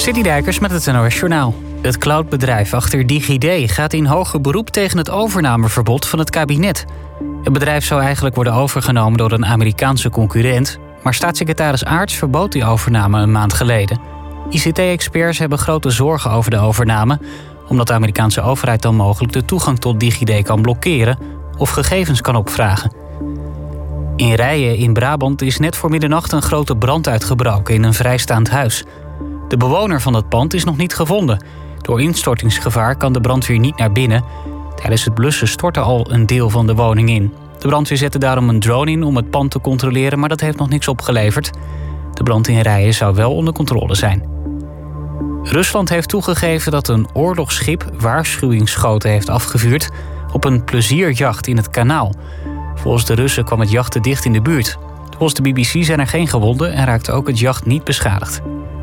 City Dijkers met het NOS Journaal. Het cloudbedrijf achter DigiD gaat in hoger beroep tegen het overnameverbod van het kabinet. Het bedrijf zou eigenlijk worden overgenomen door een Amerikaanse concurrent, maar staatssecretaris Aarts verbood die overname een maand geleden. ICT-experts hebben grote zorgen over de overname, omdat de Amerikaanse overheid dan mogelijk de toegang tot DigiD kan blokkeren of gegevens kan opvragen. In Rijen in Brabant is net voor middernacht een grote brand uitgebroken in een vrijstaand huis. De bewoner van dat pand is nog niet gevonden. Door instortingsgevaar kan de brandweer niet naar binnen. Tijdens het blussen stortte al een deel van de woning in. De brandweer zette daarom een drone in om het pand te controleren, maar dat heeft nog niks opgeleverd. De brand in Rijen zou wel onder controle zijn. Rusland heeft toegegeven dat een oorlogsschip waarschuwingsschoten heeft afgevuurd op een plezierjacht in het kanaal. Volgens de Russen kwam het jacht te dicht in de buurt. Volgens de BBC zijn er geen gewonden en raakte ook het jacht niet beschadigd.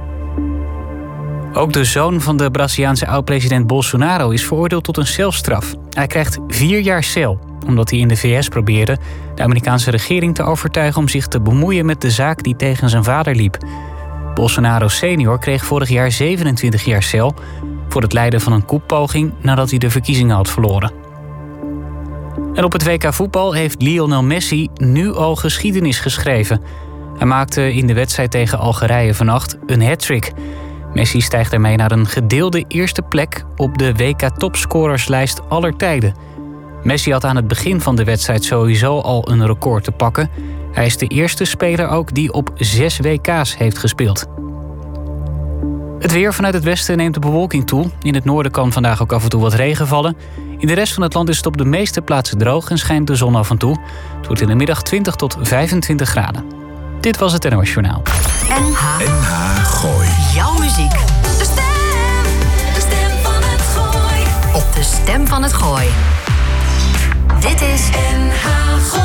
Ook de zoon van de Braziliaanse oud-president Bolsonaro is veroordeeld tot een celstraf. Hij krijgt 4 jaar cel, omdat hij in de VS probeerde de Amerikaanse regering te overtuigen om zich te bemoeien met de zaak die tegen zijn vader liep. Bolsonaro senior kreeg vorig jaar 27 jaar cel voor het leiden van een koepoging nadat hij de verkiezingen had verloren. En op het WK voetbal heeft Lionel Messi nu al geschiedenis geschreven. Hij maakte in de wedstrijd tegen Algerije vannacht een hat-trick. Messi stijgt daarmee naar een gedeelde eerste plek op de WK-topscorerslijst aller tijden. Messi had aan het begin van de wedstrijd sowieso al een record te pakken. Hij is de eerste speler ook die op 6 WK's heeft gespeeld. Het weer vanuit het westen neemt de bewolking toe. In het noorden kan vandaag ook af en toe wat regen vallen. In de rest van het land is het op de meeste plaatsen droog en schijnt de zon af en toe. Het wordt in de middag 20 tot 25 graden. Dit was het NOS Journaal. NH Gooi. Jouw muziek. De stem van het Gooi. Op de stem van het Gooi. Dit is NH Gooi.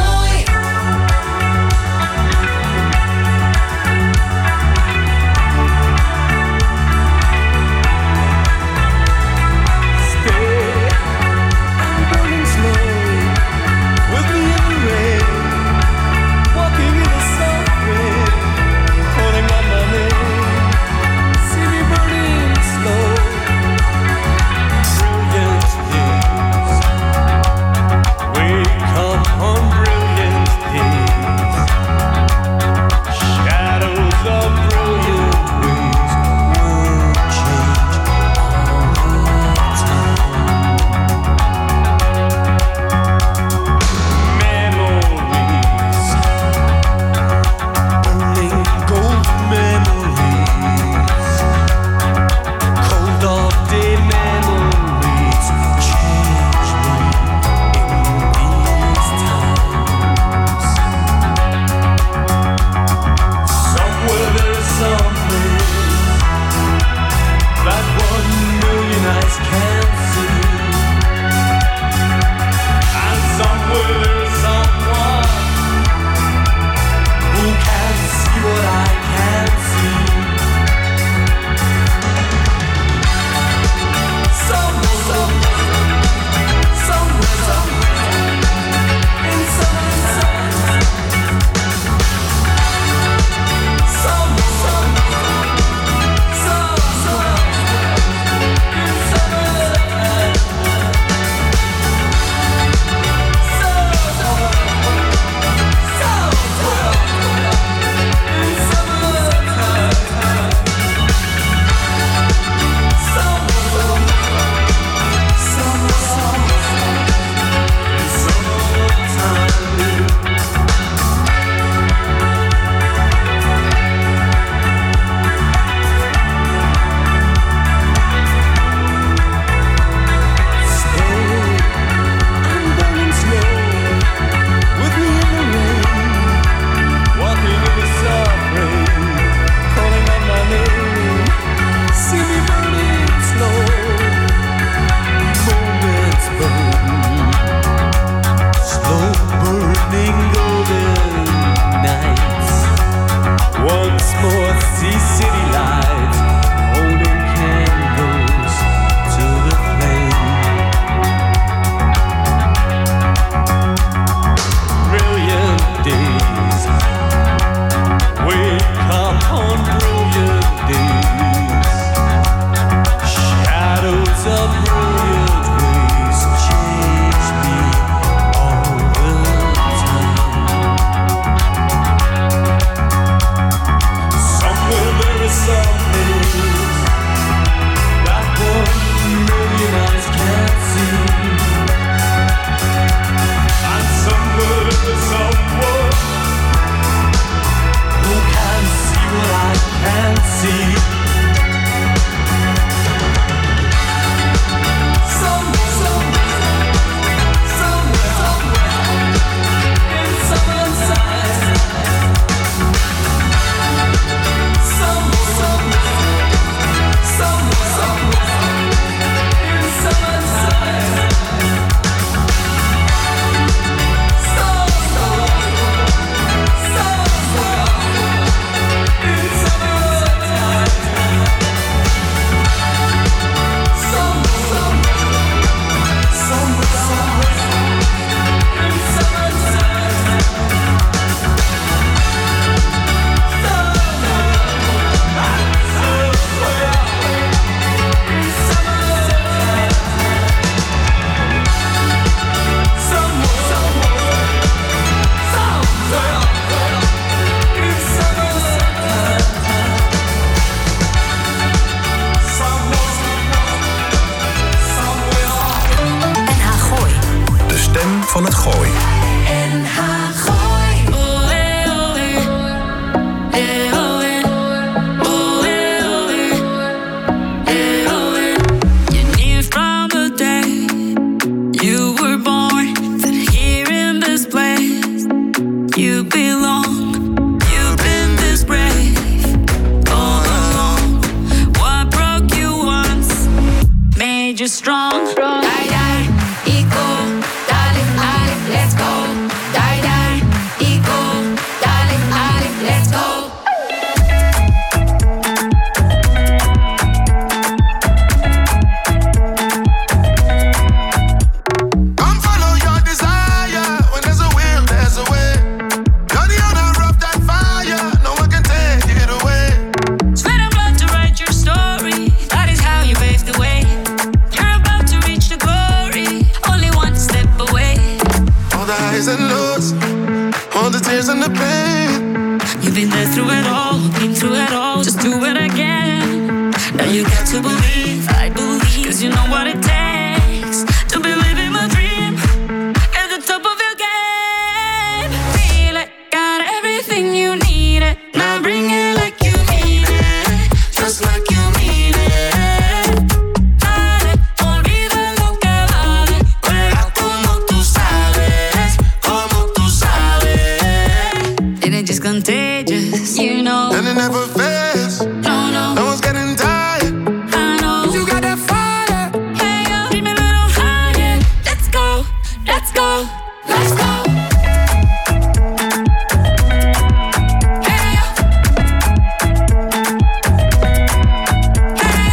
Come home. van het Gooi. NH Gooi. You knew from the day you were born that here in this place you belong. You've been this brave all along. What broke you once made you strong. Die, die, eco, darling, Ali, let's go. Die, die, eco, darling, Ali, let's go. Come follow your desire. When there's a will, there's a way. You're the owner of that fire. No one can take it away. Sweat and blood to write your story. That is how you paved the way. You're about to reach the glory. Only one step away. All the highs and lows, all the tears and the pain. You've been there through it all, been through it all. Just do it again. Now you got to believe, I believe. Cause you know what it takes to be living my dream. At the top of your game. Feel it, got everything you needed. Now bring it like you mean it. Just like you mean it. Dale, olvida lo que vale. Juega como tú sabes, como tú sabes. And it's just contagious, you know. And it never fails. No, no, No one's getting tired. I know. You got that fire. Hey, yo, keep me a little higher. Let's go, let's go, let's go. Hey, yo. Hey,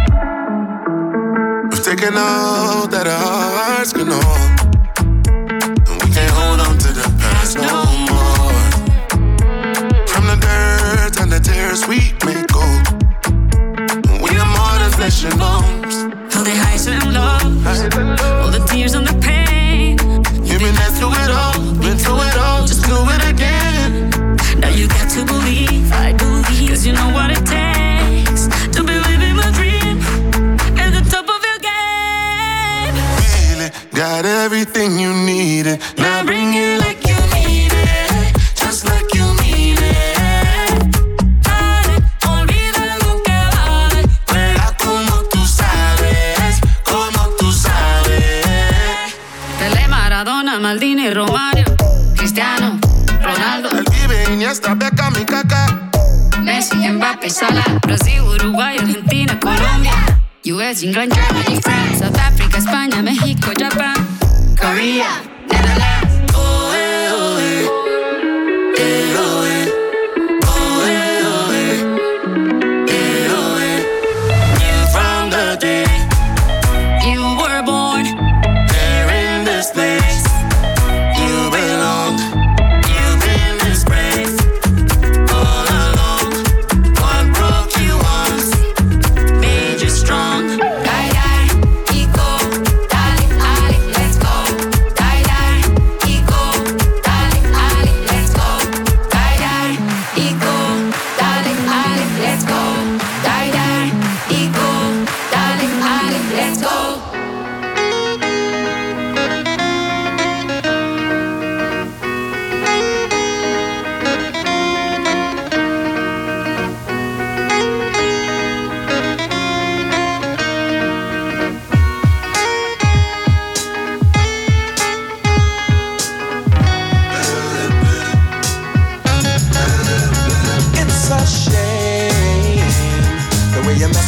yo. We've taken all that our hearts can hold. And we can't hold on to the past no more. From the dirt and the tears we make gold. We are more than flesh and bones. All the highs and lows, all the tears and the pain. You've been there through it all, been through it all. Just do it again. Now you got to believe, I believe. Cause you know what it takes to be living my dream. At the top of your game. Feel it, got everything you needed. Now bring it like you mean it. Just like you mean it. Dale, olvida lo que vale. Juega como tú sabes, como tú sabes. Pelé, Maradona, Maldini, Romario, Cristiano, Ronaldo, El Vive, Iniesta, Beckham y Kaká. Messi, Mbappé, Salah, Brasil, Uruguay, Argentina, Colombia, US, England, Germany, France, South Africa, España, México, Japan, Korea, Netherlands. Oh, eh, oh, eh. Eh, oh, eh. Oh, eh, oh, eh. Eh, oh, eh. Knew from the day you were born there in this place you belong. You've been this brave all along. What broke you once made you strong. Die, die, eco, darling, Ali, let's go. Die, die,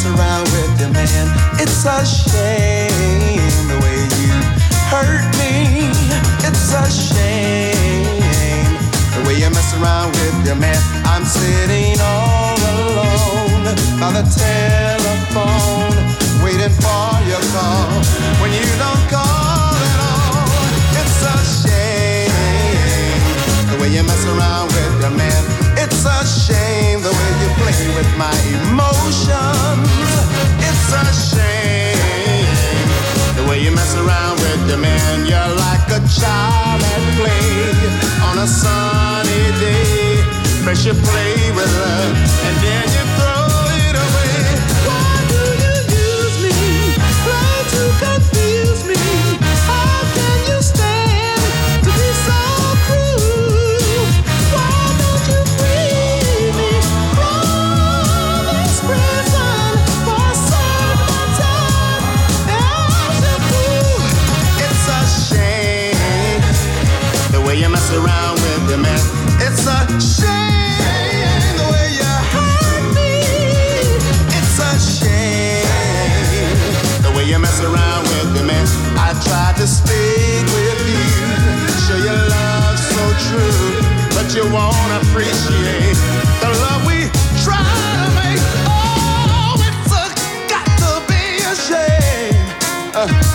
mess around with your man. It's a shame the way you hurt me. It's a shame the way you mess around with your man. I'm sitting all alone by the telephone, waiting for your call when you don't call at all. It's a shame the way you mess around with your man. It's a shame the way you play with my emotions. It's a shame the way you mess around with your man. You're like a child at play on a sunny day. First you play with her and then you throw it away. Why do you use me? Try to confuse me. How can you stand to be so cruel? Why don't you free me from this prison for a certain time? As a fool, it's a shame the way you mess around with your man. It's a shame the way you hurt me. It's a shame the way you mess around with your man. I tried to speak with you, show your love so true, but you won't appreciate the love we try to make. Oh, it's got to be a shame.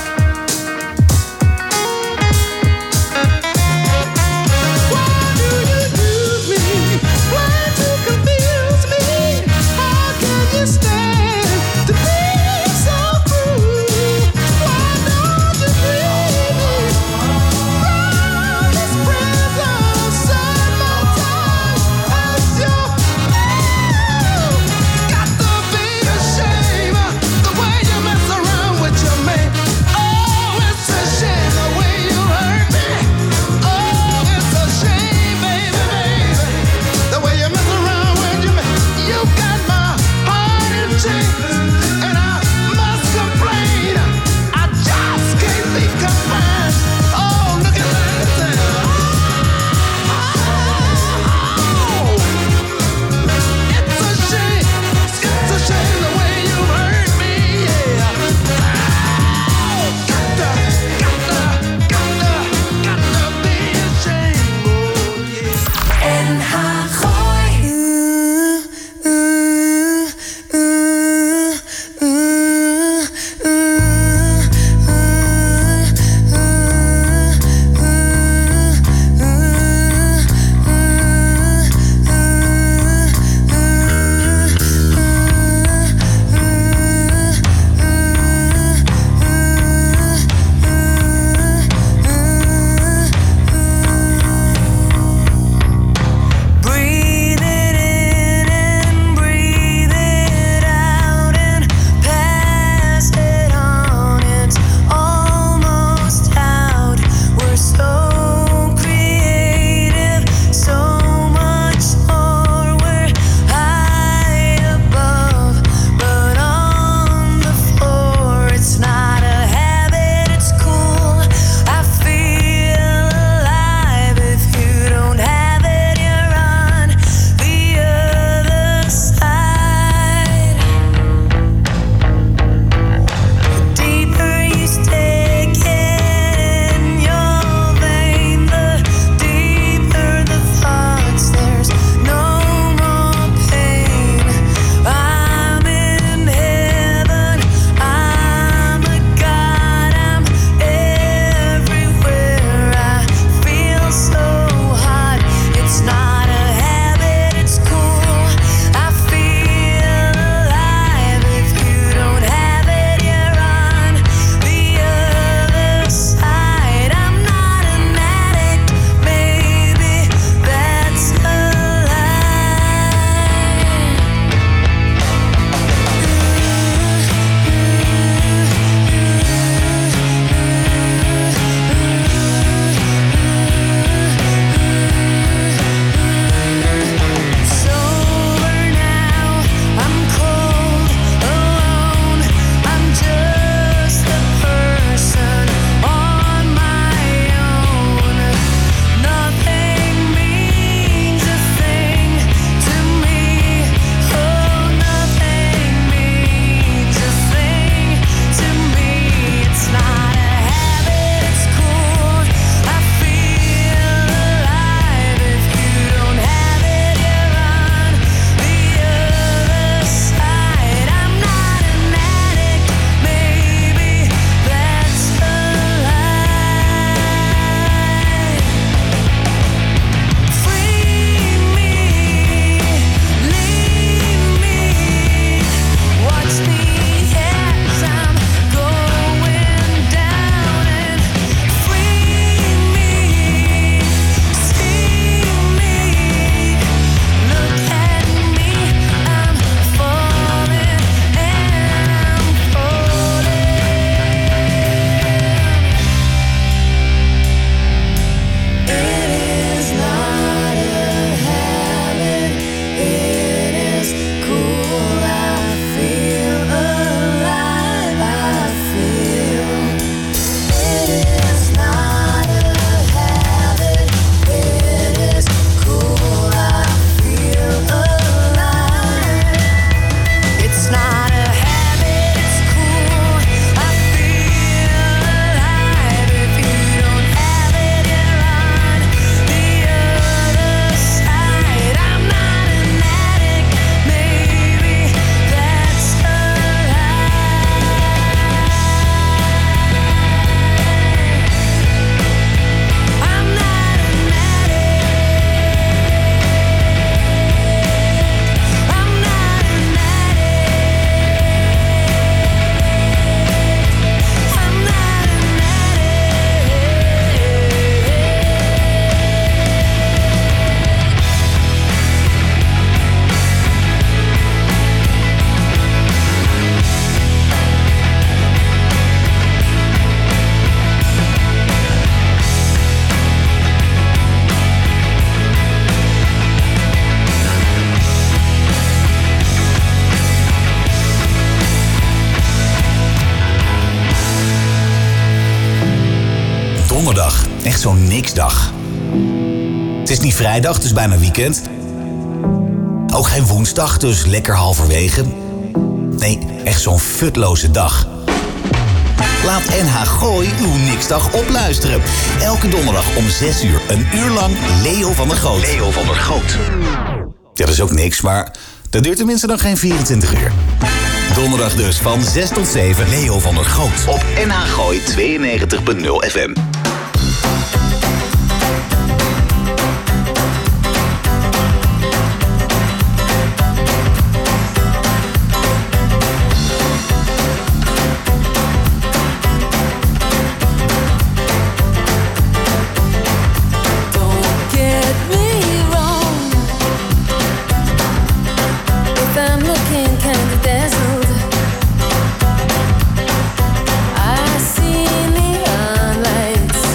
Echt zo'n niksdag. Het is niet vrijdag, het is bijna weekend. Ook geen woensdag, dus lekker halverwege. Nee, echt zo'n futloze dag. Laat NH Gooi uw niksdag opluisteren. Elke donderdag om 6 uur, een uur lang Leo van der Goot. Leo van der Goot. Ja, dat is ook niks, maar dat duurt tenminste dan geen 24 uur. Donderdag dus van 6 tot 7, Leo van der Goot. Op NH Gooi 92.0 FM. I see neon lights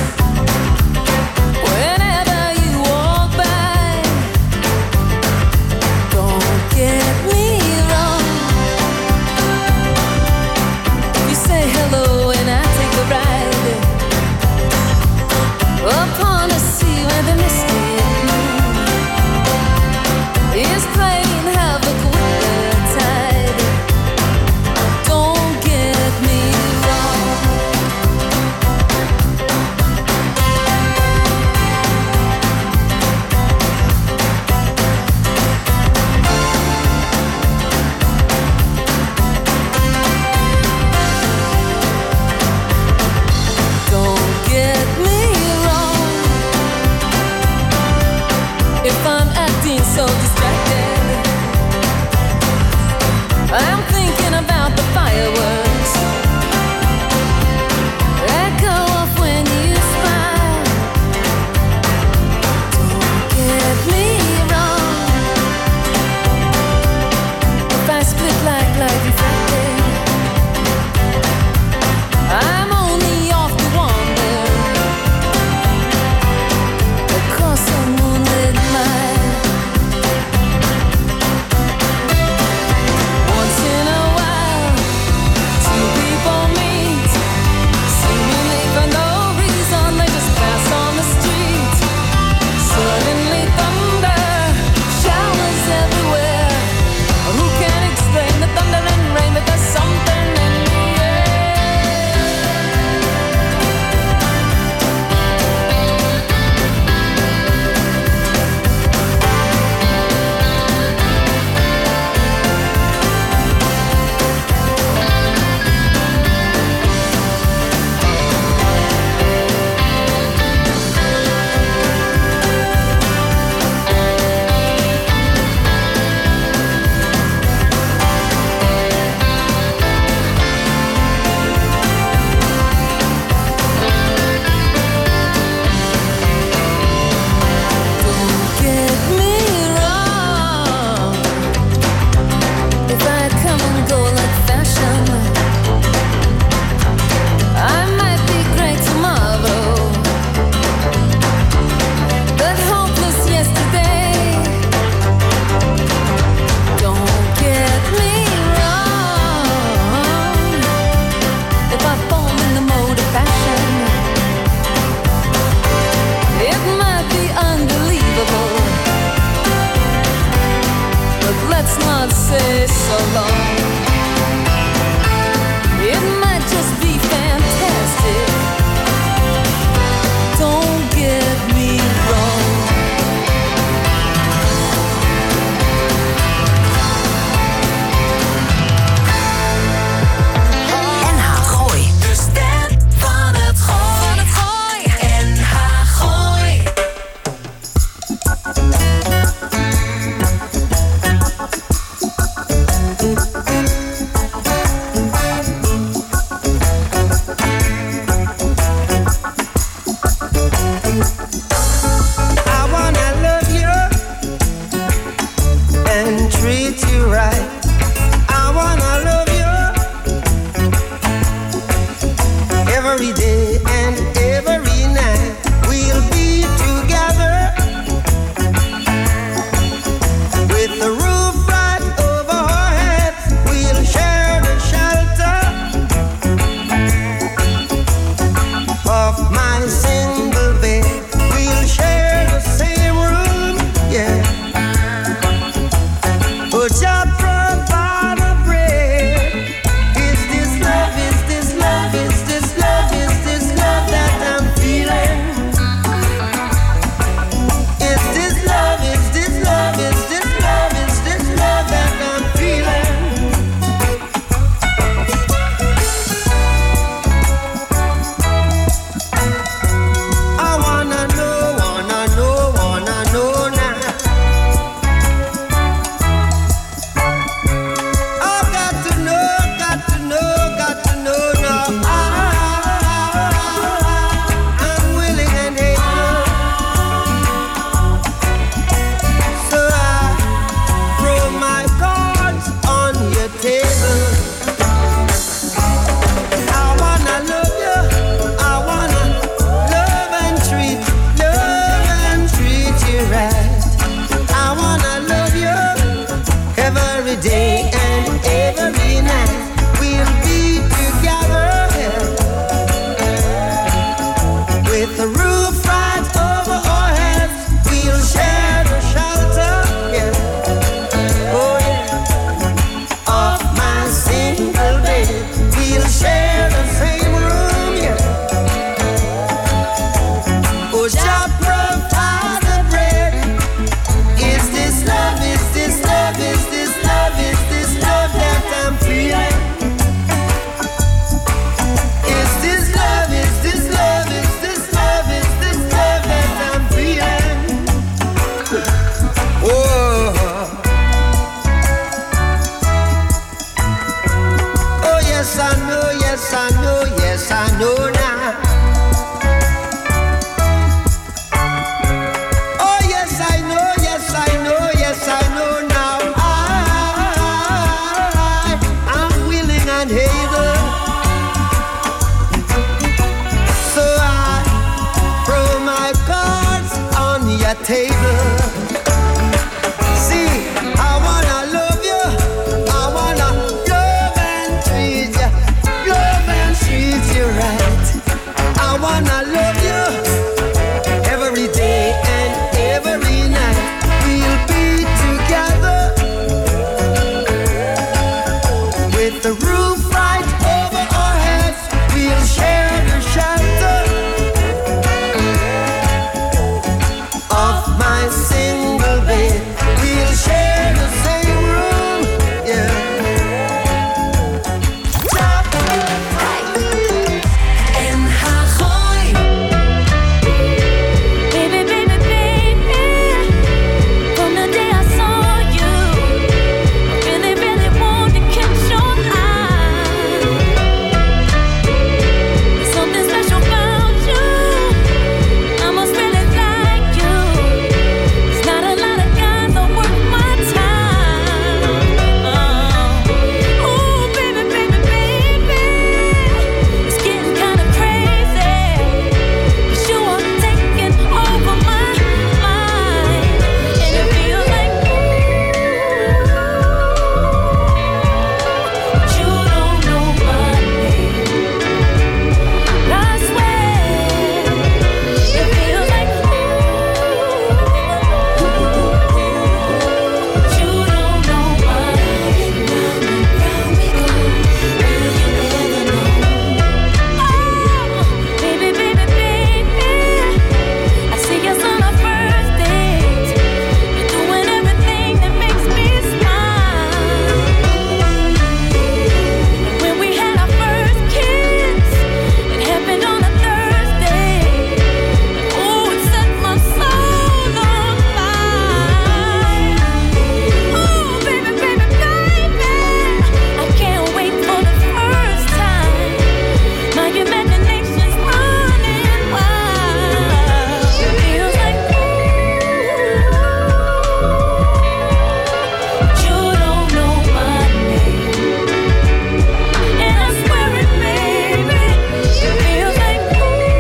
yes I know, yes I know, yes I know now. Oh yes I know, yes I know, yes I know now. I'm willing and able, so I throw my cards on your table. See, I wanna love you, I wanna love and treat you right. I wanna love you every day and every night. We'll be together with the roof right over our heads. We'll share the shelter of my single bed. We'll share the same room, yeah. NH Gooi. Baby, baby, baby, from the day I saw you, I really, really want to catch your eye. There's something special about you, I must really like you. There's not a lot of guys that worth my time. Oh, baby, baby, baby, it's getting kind of crazy. 'Cause you are taking over my mind, and it feels like you don't know my name. I swear, it feels like you don't know my name. Round we go, will you ever know? Oh, baby, baby, baby, I see us on our first date. You're doing everything that makes me smile. When we had our first kiss, it happened on a Thursday. Oh, it set my soul on fire. Oh, baby, baby, baby, I can't wait for the first time. My imagination's running wild. It feels like you don't know my name, and I swear it, baby. It feels like you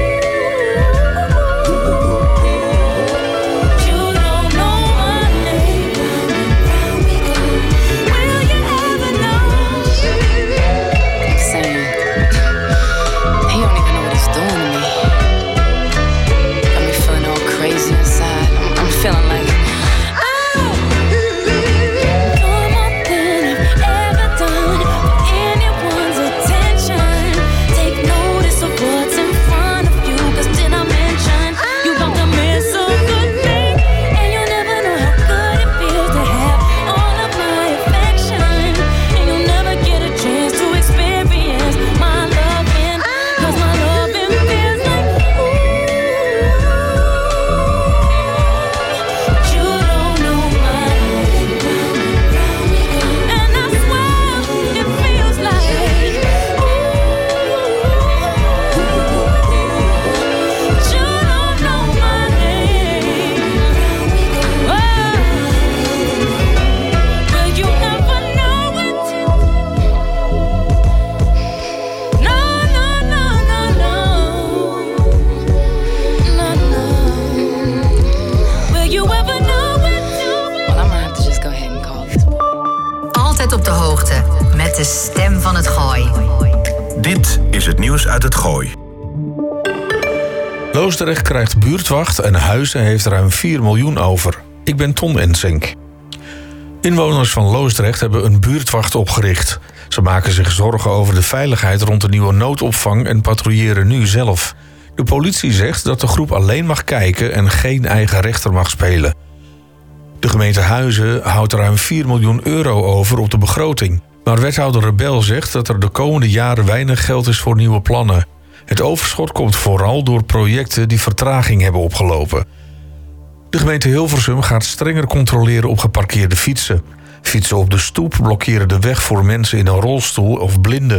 don't know my name. Round we go, will you ever know? I'm saying, he don't even know what he's doing to me. Got me feeling all crazy inside. I'm feeling like You're more than I've ever done for anyone's attention. Take notice of what's in front of you, 'cause did I mention you about to miss a good thing? And you'll never know how good it feels to have all of my affection. And you'll never get a chance to experience my loving, 'cause my loving feels like you don't know my name. And I swear it feels like you don't know my name. Will you ever know it? No, no, no, no, no. No, no. Will you ever know it? well, I'm gonna have to just go ahead and call this. Altijd op de hoogte met de stem van het Gooi. Dit is het nieuws uit het Gooi. Loosdrecht krijgt buurtwacht en Huizen heeft ruim 4 miljoen over. Ik ben Ton Ensink. Inwoners van Loosdrecht hebben een buurtwacht opgericht. Ze maken zich zorgen over de veiligheid rond de nieuwe noodopvang en patrouilleren nu zelf. De politie zegt dat de groep alleen mag kijken en geen eigen rechter mag spelen. De gemeente Huizen houdt ruim 4 miljoen euro over op de begroting. Maar wethouder Rebel zegt dat er de komende jaren weinig geld is voor nieuwe plannen. Het overschot komt vooral door projecten die vertraging hebben opgelopen. De gemeente Hilversum gaat strenger controleren op geparkeerde fietsen. Fietsen op de stoep blokkeren de weg voor mensen in een rolstoel of blinden.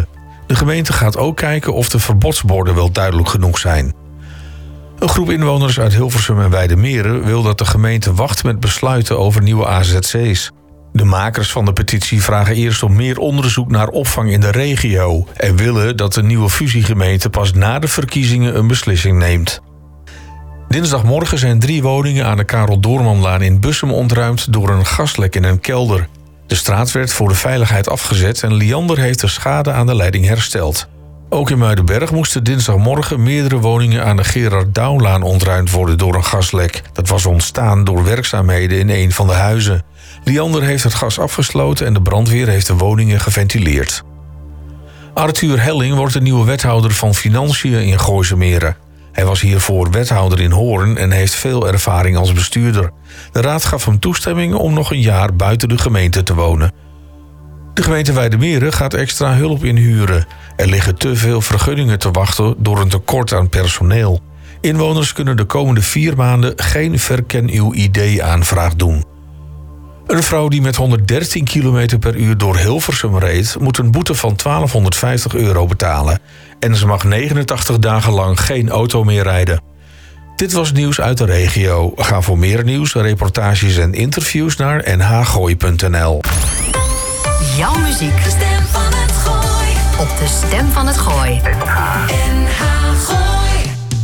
De gemeente gaat ook kijken of de verbodsborden wel duidelijk genoeg zijn. Een groep inwoners uit Hilversum en Weidemeren wil dat de gemeente wacht met besluiten over nieuwe AZC's. De makers van de petitie vragen eerst om meer onderzoek naar opvang in de regio en willen dat de nieuwe fusiegemeente pas na de verkiezingen een beslissing neemt. Dinsdagmorgen zijn 3 woningen aan de Karel Doormanlaan in Bussum ontruimd door een gaslek in een kelder. De straat werd voor de veiligheid afgezet en Liander heeft de schade aan de leiding hersteld. Ook in Muidenberg moesten dinsdagmorgen meerdere woningen aan de Gerard Douwlaan ontruimd worden door een gaslek. Dat was ontstaan door werkzaamheden in een van de huizen. Liander heeft het gas afgesloten en de brandweer heeft de woningen geventileerd. Arthur Helling wordt de nieuwe wethouder van Financiën in Gooisemeren. Hij was hiervoor wethouder in Hoorn en heeft veel ervaring als bestuurder. De raad gaf hem toestemming om nog een jaar buiten de gemeente te wonen. De gemeente Weidemeren gaat extra hulp inhuren. Er liggen te veel vergunningen te wachten door een tekort aan personeel. Inwoners kunnen de komende 4 maanden geen verken uw ID-aanvraag doen. Een vrouw die met 113 km per uur door Hilversum reed, moet een boete van €1250 betalen. En ze mag 89 dagen lang geen auto meer rijden. Dit was nieuws uit de regio. Ga voor meer nieuws, reportages en interviews naar nhgooi.nl. Jouw muziek. De stem van het Gooi. Op de Stem van het Gooi. NH Gooi.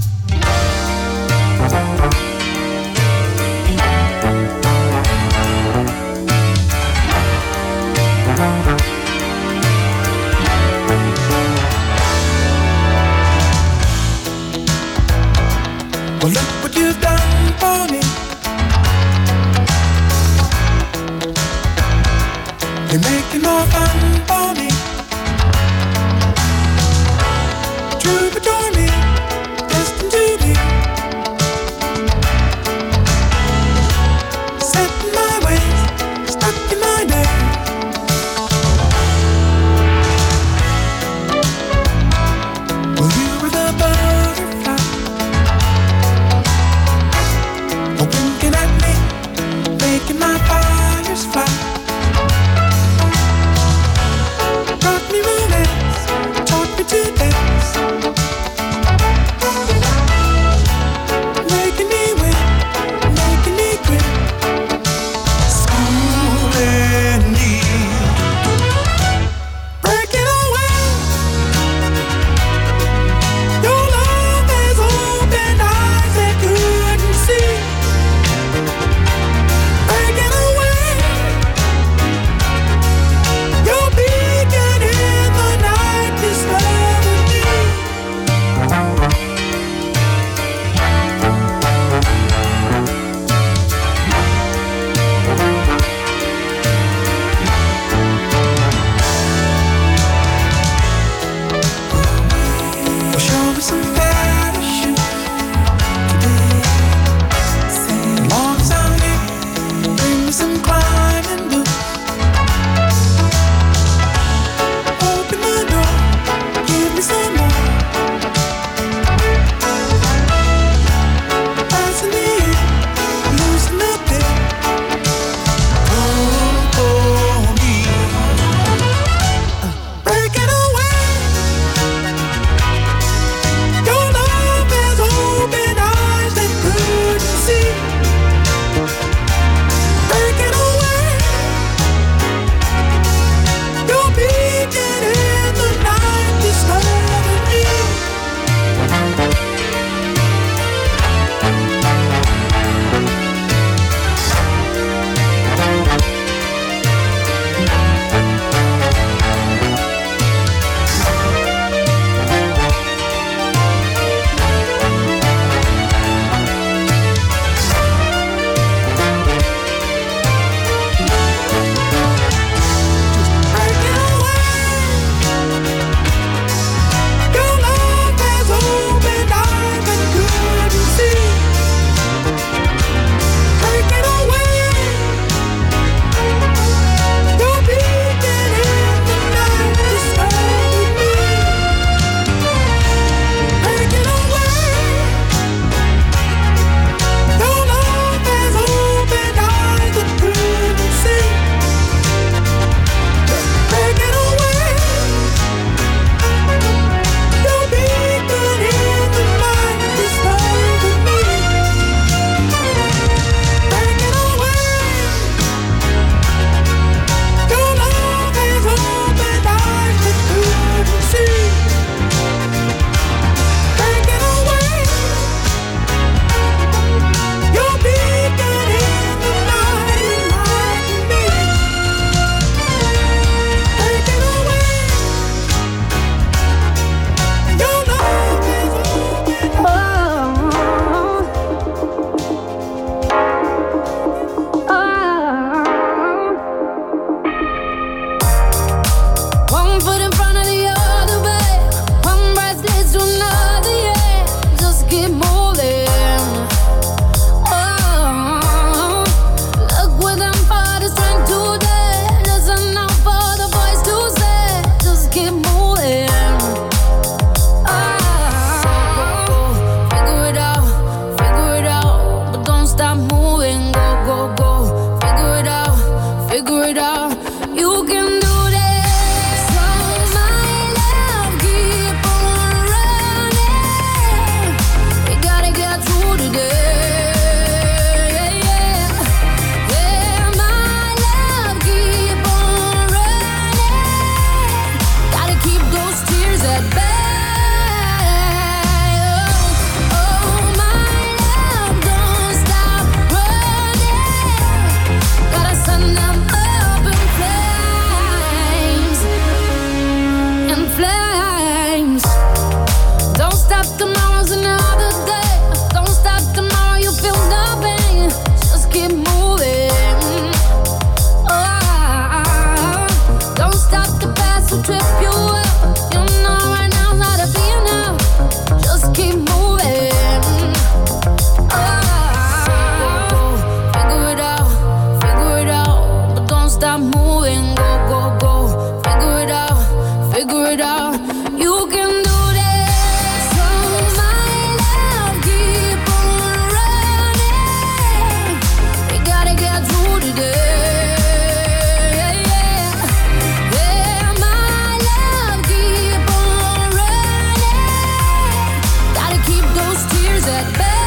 Well, look what you've done for me. You make it more fun for me. Troubadour me. at bay. Oh, my love, don't stop running. Gotta send them up in flames. In flames. Don't stop, tomorrow's another day. Don't stop, tomorrow you feel nothing. Just keep moving. Oh, don't stop, the past will trip you up. You know right now's not a be enough. Just keep moving. Oh, figure it out, but don't stop moving. Go, go, go, figure it out, figure it out. You can do this. So my love, keep on running. We gotta get through today. Yeah, my love, keep on running. Gotta keep those tears at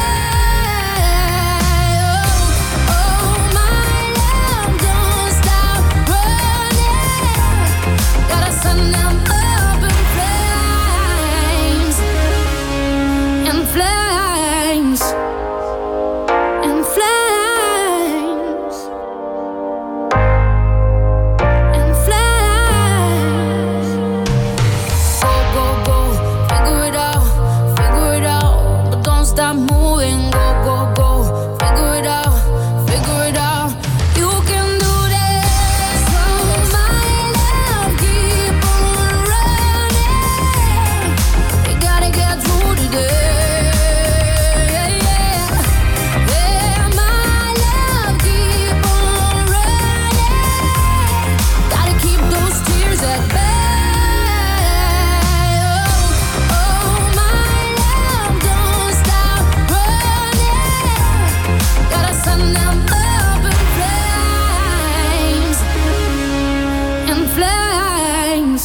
bay. Oh, my love, don't stop running. Gotta send them up in flames. In flames. In flames. In flames. Go, go, go, figure it out, but don't stop moving. Go, go, go, figure it out, you can do this. So my love, keep on running. We gotta get through today. Yeah, my love, keep on running. Gotta keep those tears at bay. Oh, my love, don't stop running. Gotta send them up in flames. In flames.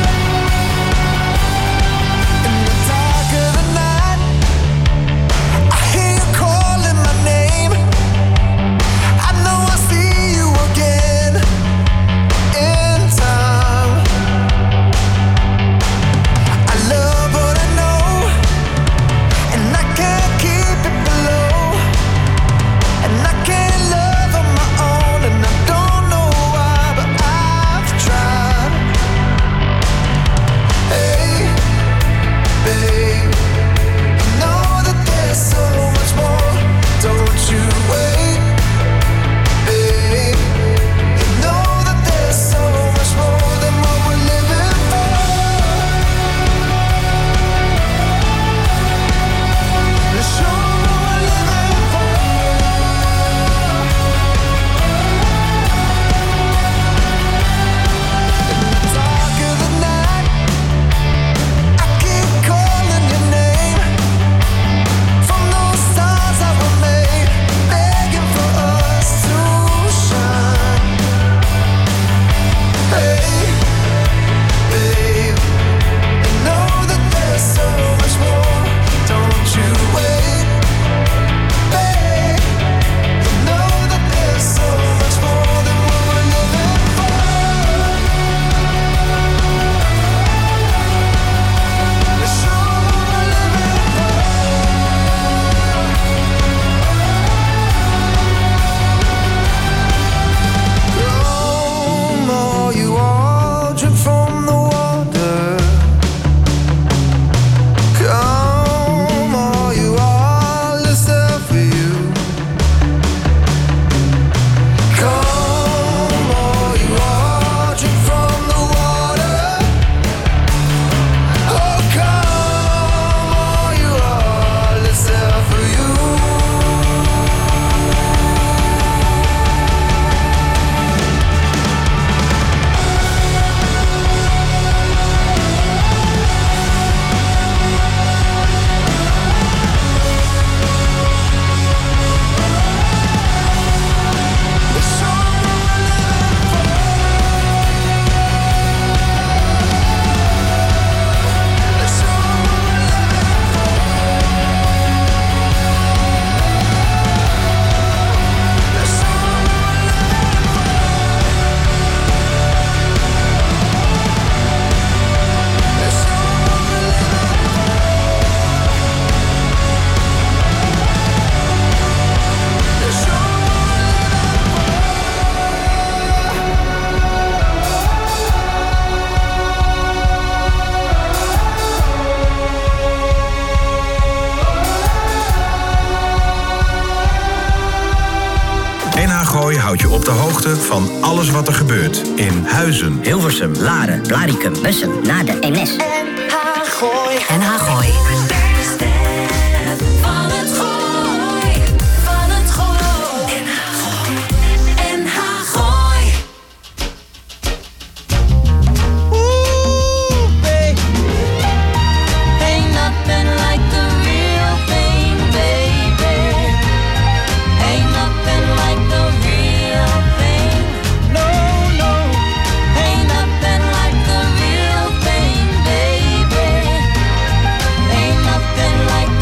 In the dark of the night, I Gooi houdt je op de hoogte van alles wat er gebeurt in Huizen, Hilversum, Laren, Blaricum, Bussum, Naarden, Eemnes. En Hagooi. Van het Gooi. Van het Gooi. En Hagooi. Ain't nothing like the real thing, baby. Ain't nothing like the real thing. No, no. Ain't nothing like the real thing, baby. Ain't nothing like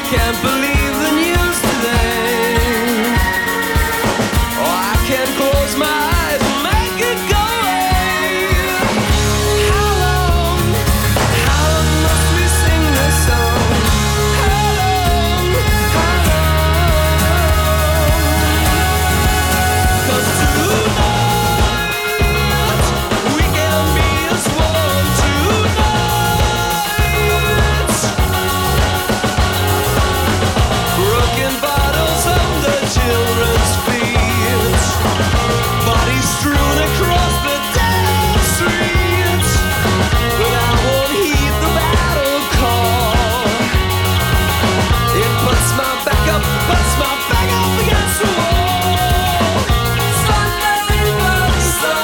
can't believe the news today. Oh, I can't close my eyes and make it go away. How long must we sing this song? How long? 'Cause tonight we can be as one tonight. Broken bottles under children's feet, bodies strewn across the dead streets. But I won't heed the battle call. It puts my back up against the wall. Sunday, bloody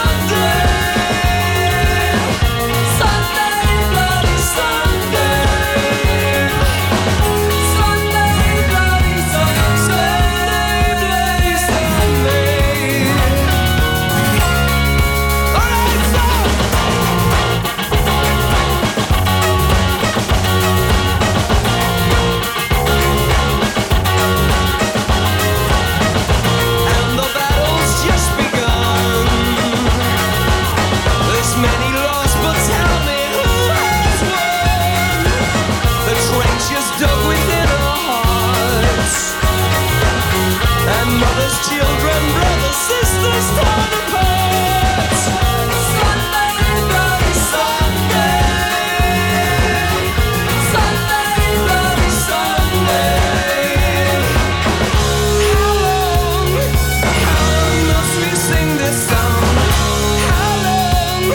Sunday. Sunday, bloody Sunday. Sunday, bloody Sunday. Bloody Sunday. All right, stop! And the battle's just begun. There's many lost, but tell me who has won? The trenches dug within our hearts, and mothers, children, brothers, sisters torn apart. Sunday, bloody Sunday. Sunday, bloody Sunday. How long must we sing this song? How long?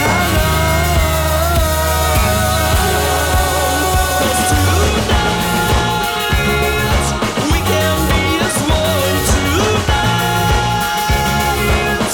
'Cause tonight we can be as one tonight.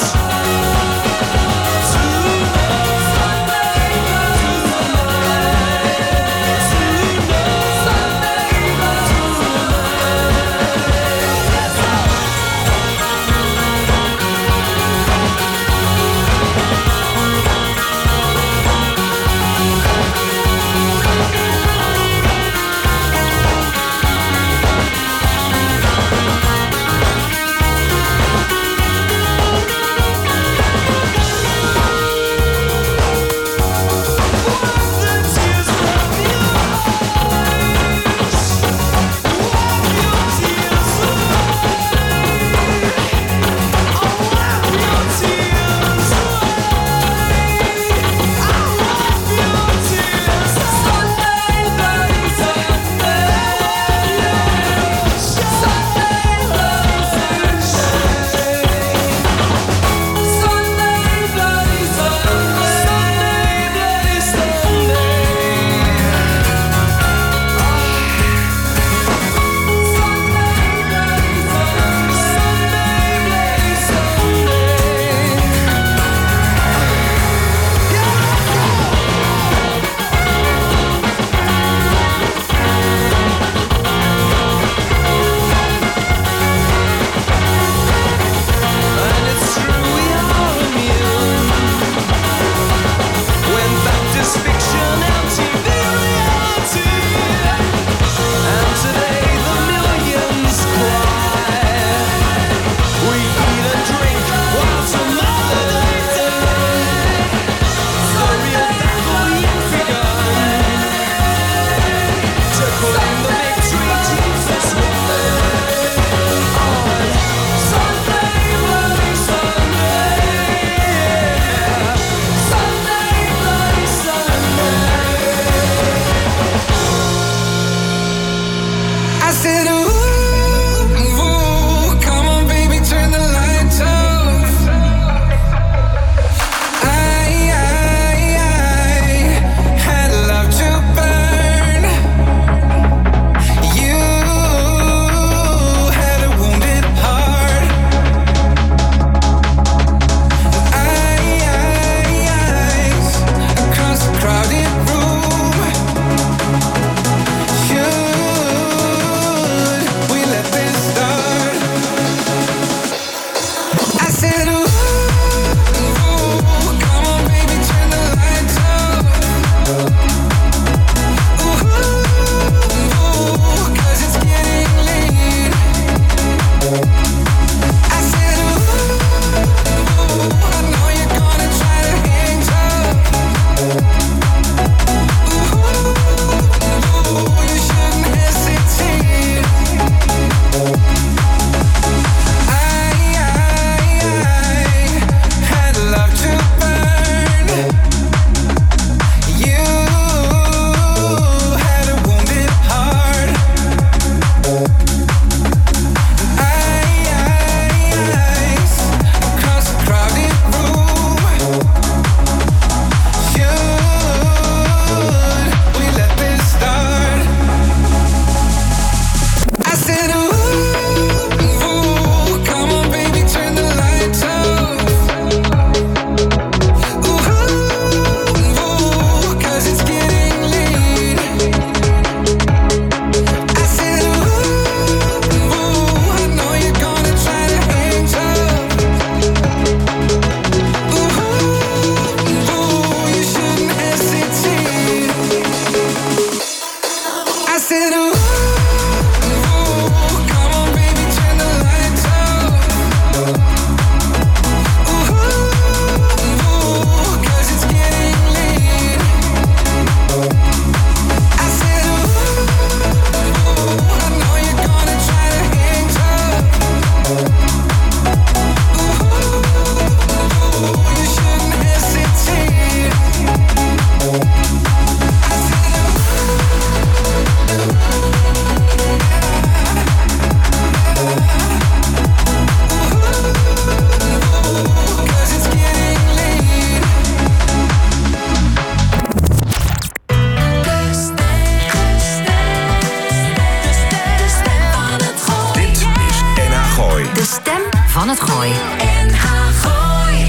van het Gooi. NH Gooi.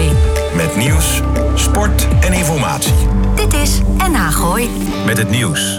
Met nieuws, sport en informatie. Dit is NH Gooi. Met het nieuws